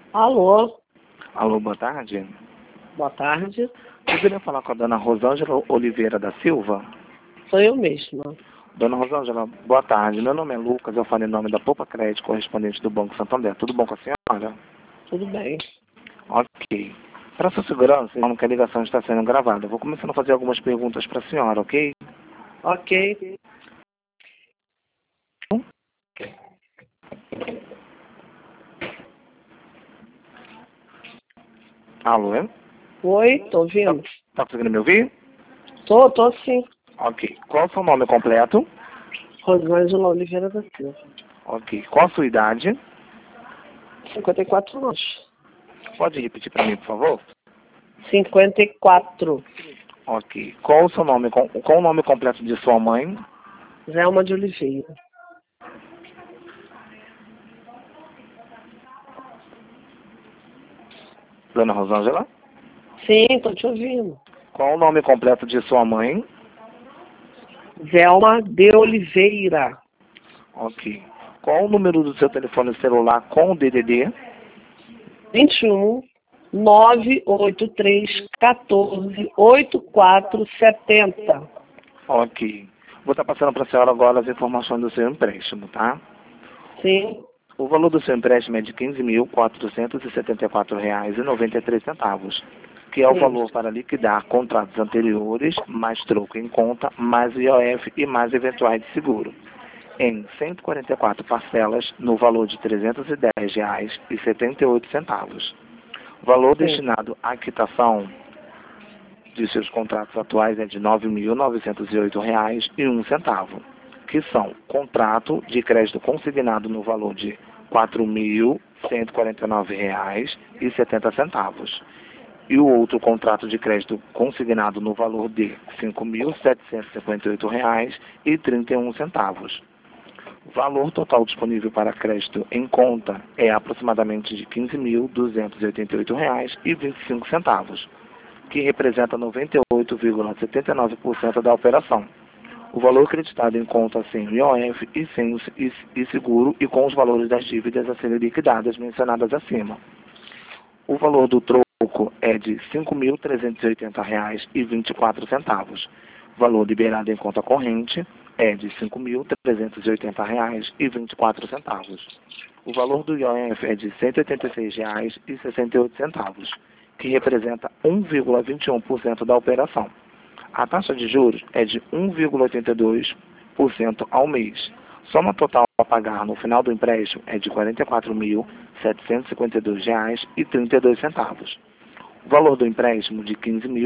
Alô, Alô, boa tarde. boa tarde. Eu queria falar com a dona Rosângela Oliveira da Silva. Sou eu mesma. Dona Rosângela, boa tarde. Meu nome é Lucas, eu falo em nome da Poupa Crédito, correspondente do Banco Santander. Tudo bom com a senhora? Tudo bem. Ok. Para sua segurança, informo que a ligação está sendo gravada. Eu vou começando a fazer algumas perguntas para a senhora, ok? Ok. Alô, é? Oi, tô ouvindo? Tá conseguindo me ouvir? Tô sim. Ok. Qual o seu nome completo? Rosângela Oliveira da Silva. Ok. Qual a sua idade? 54 anos. Pode repetir para mim, por favor? 54. Ok. Qual o seu nome, qual o nome completo de sua mãe? Zelma de Oliveira. Dona Rosângela? Sim, tô te ouvindo. Qual o nome completo de sua mãe? Zelma de Oliveira. Ok. Qual o número do seu telefone celular com o DDD? 21 983 14 8470. Ok. Vou estar passando para a senhora agora as informações do seu empréstimo, tá? Sim, O valor do seu empréstimo é de R$ 15.474,93, que é o sim, valor para liquidar contratos anteriores, mais troco em conta, mais IOF e mais eventuais de seguro, em 144 parcelas no valor de R$ 310,78. O valor sim, destinado à quitação de seus contratos atuais é de R$ 9.908,01, que são contrato de crédito consignado no valor de R$ 4.149,70 e o outro contrato de crédito consignado no valor de R$ 5.758,31. O valor total disponível para crédito em conta é aproximadamente de R$ 15.288,25, que representa 98,79% da operação. O valor creditado em conta sem IOF e sem e seguro e com os valores das dívidas a serem liquidadas mencionadas acima. O valor do troco é de R$ 5.380,24. O valor liberado em conta corrente é de R$ 5.380,24. O valor do IOF é de R$ 186,68, que representa 1,21% da operação. A taxa de juros é de 1,82% ao mês. Soma total a pagar no final do empréstimo é de R$ 44.752,32. O valor do empréstimo de R$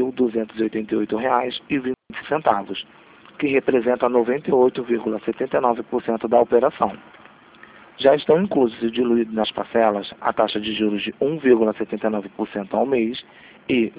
15.288,20, que representa 98,79% da operação. Já estão inclusos e diluídos nas parcelas a taxa de juros de 1,79% ao mês e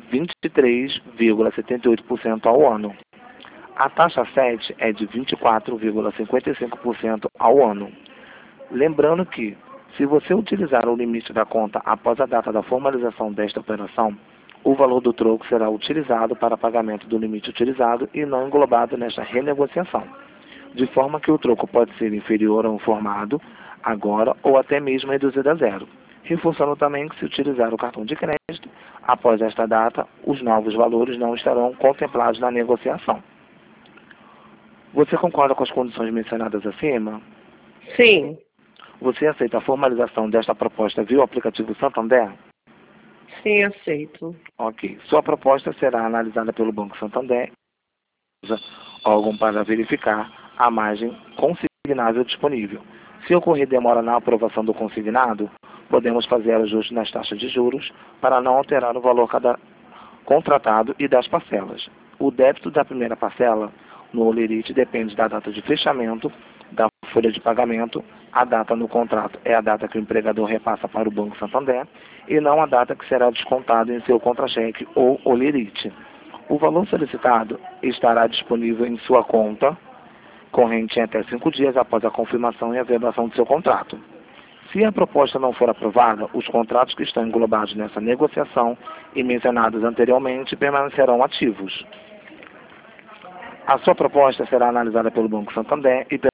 23,78% ao ano. A taxa 7 é de 24,55% ao ano. Lembrando que, se você utilizar o limite da conta após a data da formalização desta operação, o valor do troco será utilizado para pagamento do limite utilizado e não englobado nesta renegociação, de forma que o troco pode ser inferior ao informado agora ou até mesmo reduzido a zero. Reforçando também que, se utilizar o cartão de crédito, após esta data, os novos valores não estarão contemplados na negociação. Você concorda com as condições mencionadas acima? sim, Você aceita a formalização desta proposta via o aplicativo Santander? sim, aceito. Ok. Sua proposta será analisada pelo Banco Santander, órgão para verificar a margem consignável disponível. Se ocorrer demora na aprovação do consignado, podemos fazer ajustes nas taxas de juros para não alterar o valor contratado e das parcelas. O débito da primeira parcela no Olerite depende da data de fechamento da folha de pagamento. A data no contrato é a data que o empregador repassa para o Banco Santander e não a data que será descontado em seu contra-cheque ou Olerite. O valor solicitado estará disponível em sua conta corrente em até 5 dias após a confirmação e a vedação do seu contrato. Se a proposta não for aprovada, os contratos que estão englobados nessa negociação e mencionados anteriormente permanecerão ativos. A sua proposta será analisada pelo Banco Santander e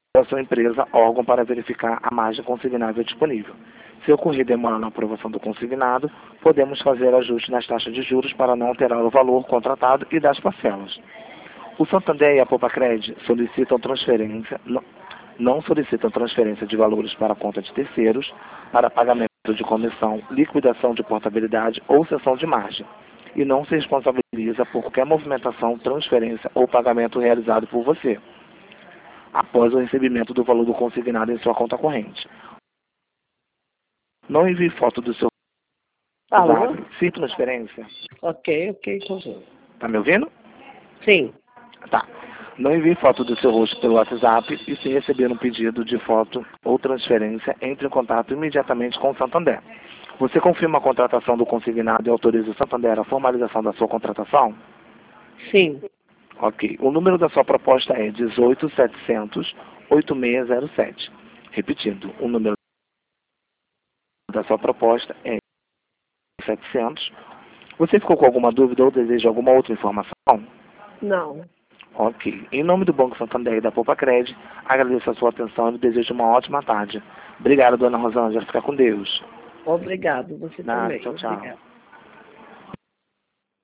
da sua empresa, órgão para verificar a margem consignável disponível. Se ocorrer demora na aprovação do consignado, podemos fazer ajuste nas taxas de juros para não alterar o valor contratado e das parcelas. O Santander e a Poupa-Cred solicitam transferência, não solicitam transferência de valores para a conta de terceiros, para pagamento de comissão, liquidação de portabilidade ou cessão de margem, e não se responsabiliza por qualquer movimentação, transferência ou pagamento realizado por você, após o recebimento do valor do consignado em sua conta corrente. Não envie foto do seu Alô? sem transferência. Ok, conjunto. Tá me ouvindo? Sim. Tá. Não envie foto do seu rosto pelo WhatsApp e, se receber um pedido de foto ou transferência, entre em contato imediatamente com o Santander. Você confirma a contratação do consignado e autoriza o Santander a formalização da sua contratação? Sim. Ok. O número da sua proposta é 18.700.8607. Repetindo, o número da sua proposta é 700. Você ficou com alguma dúvida ou deseja alguma outra informação? Não. Ok. Em nome do Banco Santander e da Poupa-Cred, agradeço a sua atenção e desejo uma ótima tarde. Obrigado, dona Rosângela. Fica com Deus. Obrigado, você Nada, também. tchau, tchau. Obrigado.